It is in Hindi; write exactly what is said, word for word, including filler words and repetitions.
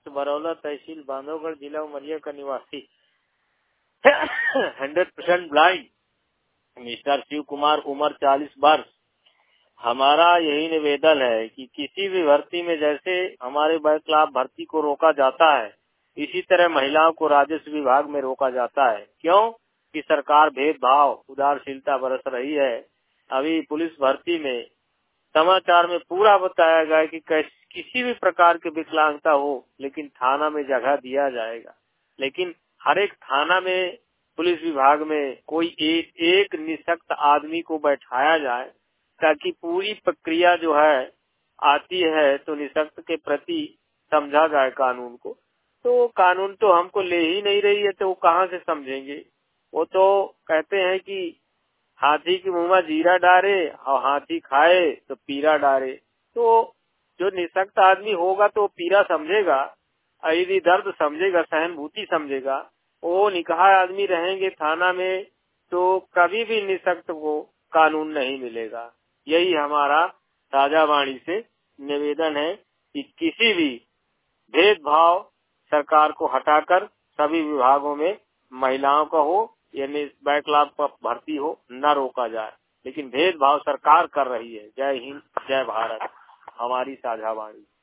बरौला, तहसील बांधवगढ़, जिला उमरिया का निवासी, hundred percent blind, mister Shiv Kumar, उम्र चालीस वर्ष। हमारा यही निवेदन है कि किसी भी भर्ती में जैसे हमारे बैकलॉग भर्ती को रोका जाता है, इसी तरह महिलाओं को राजस्व विभाग में रोका जाता है। क्यों? कि सरकार भेदभाव, उदारशीलता बरस रही है। अभी पुलिस भर्ती में समाचार में पूरा बताया गया कि किसी भी प्रकार की विकलांगता हो, लेकिन थाना में जगह दिया जाएगा। लेकिन हर एक थाना में, पुलिस विभाग में कोई एक, एक निःशक्त आदमी को बैठाया जाए, ताकि पूरी प्रक्रिया जो है आती है तो निःशक्त के प्रति समझा जाए कानून को। तो कानून तो हमको ले ही नहीं रही है, तो वो कहाँ से समझेंगे। वो तो कहते हैं कि हाथी के मुंह में जीरा डारे और हाथी खाए तो पीरा डारे। तो जो निःशक्त आदमी होगा तो पीरा समझेगा, यदि दर्द समझेगा, सहानुभूति समझेगा। वो निकाह आदमी रहेंगे थाना में तो कभी भी निःशक्त को कानून नहीं मिलेगा। यही हमारा ताजा वाणी से निवेदन है कि किसी भी भेदभाव सरकार को हटाकर सभी विभागों में महिलाओं का हो, यानी बैकलॉग पर भर्ती हो, न रोका जाए। लेकिन भेदभाव सरकार कर रही है। जय हिंद, जय भारत, हमारी साझा वाणी।